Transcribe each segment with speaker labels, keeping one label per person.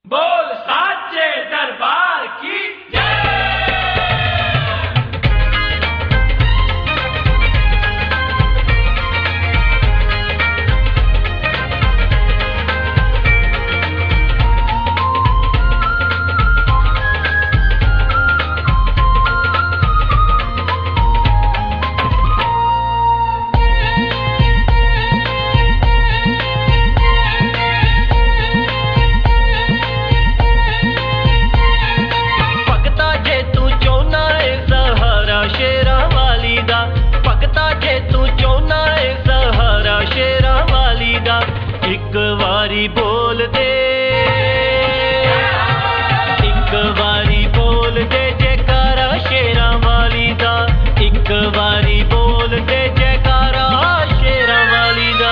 Speaker 1: बोल साचे दरबार की जय।
Speaker 2: एक वारी बोल दे, एक वारी बोल दे जयकारा शेरां वाली दा। एक वारी बोल दे जयकारा शेरां वाली दा।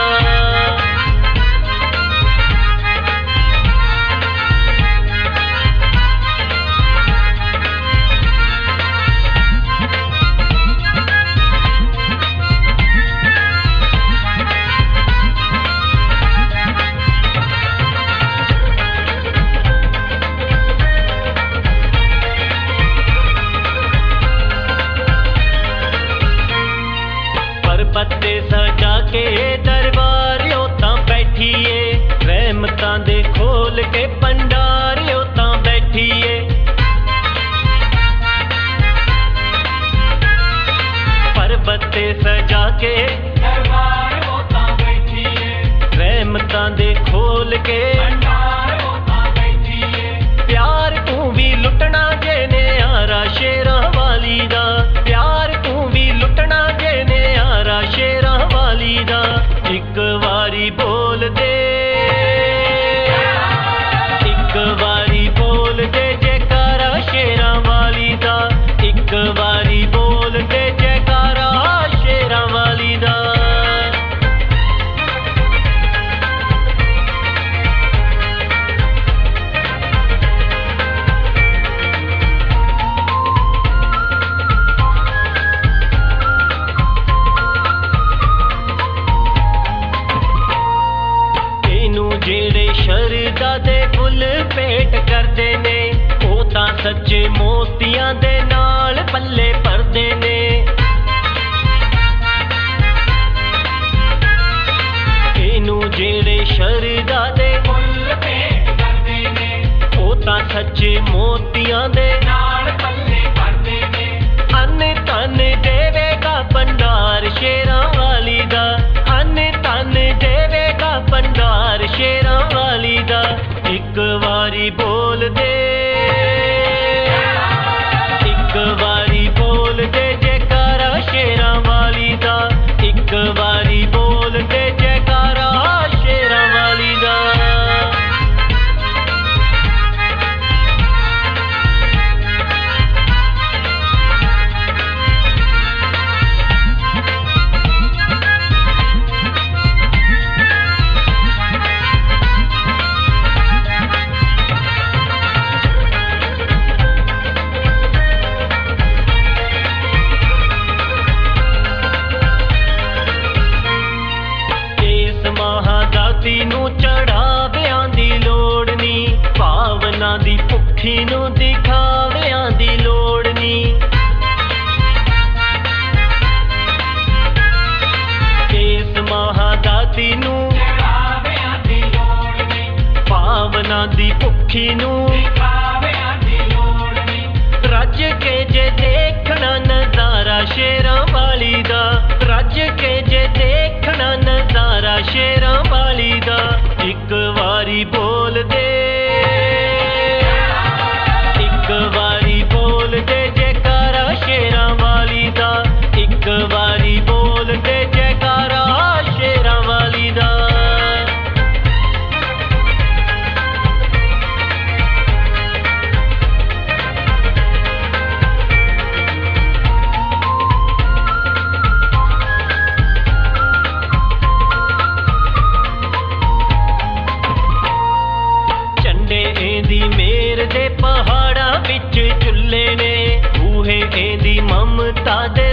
Speaker 2: पत्ते सजा के दरबारियों तां बैठिए, रहमतां दे खोल के भंडारियों तां बैठिए। परबत्ते सजा के
Speaker 1: दरबारियों तां बैठिए,
Speaker 2: रहमतां दे खोल के
Speaker 1: भंडारियों तां बैठिए।
Speaker 2: प्यार तू भी लुटना जेने आरा शेरां वाली दा। प्यार तू भी लुटना जेने आरा शेरां वाली दा। एक वारी बोल दे, एक वारी बोल दे जयकारा शेरां वाली दा। एक वारी बोल दे जयकारा शेरां वाली दा। जेड़े शरदा दे फुल भेंट करदे ने, ओ तां सच्चे मोतियां दे नाल पल्ले भरदे ने। इनू जेड़े शरदा दे
Speaker 1: फुल भेंट करदे ने,
Speaker 2: ओ तां सच्चे मोतियां दे
Speaker 1: नाल पल्ले भरदे ने।
Speaker 2: अन्न तन देवेगा भंडार शेरां वाली दा। अन्न तन देवेगा भंडार शेरां वाली दा। एक वारी बोल दे, एक वारी बोल दे जयकारा शेरां वाली दा। एक वारी बोल दे जयकारा शेरां वाली दा। नू चढ़ावियां दी लोड़ नी, भावना दी भुखी नू दिखावियां दी लोड़ नी। इस महादाती नू
Speaker 1: चढ़ावियां दी लोड़ नी,
Speaker 2: भावना दी भुखी नू
Speaker 1: दिखावियां दी लोड़ नी।
Speaker 2: रज के जे देखना नजारा शेरां वाली दा। रज के जे देखना नजारा शेरां वाली दा। एक वारी बोल दे, एक वारी बोल दे जयकारा शेरां वाली दा। एक वारी बोल दे जयकारा शेरां वाली दा। मेर दे पहाड़ा विच चुल्ले ने, बूहे एंदी ममता दे